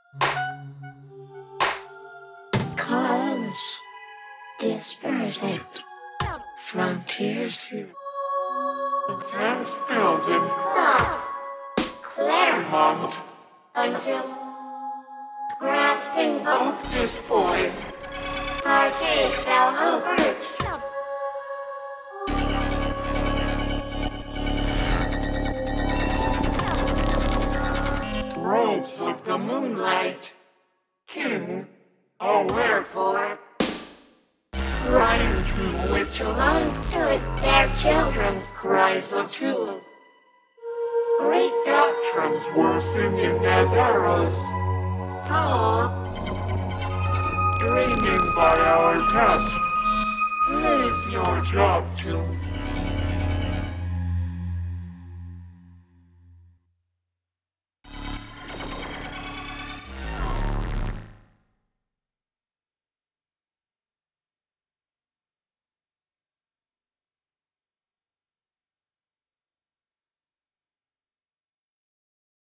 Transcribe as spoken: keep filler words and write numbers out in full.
Cause dispersing frontiers here. Transbuilding Stop. Claremont. Until grasping the this boy. partake thou overt. Robes of the moonlight. King, oh wherefore? Crying to which alone Stood their children's cries of truth. Great doctrines were singing as arrows, tall. dreaming by our task. Lose your job to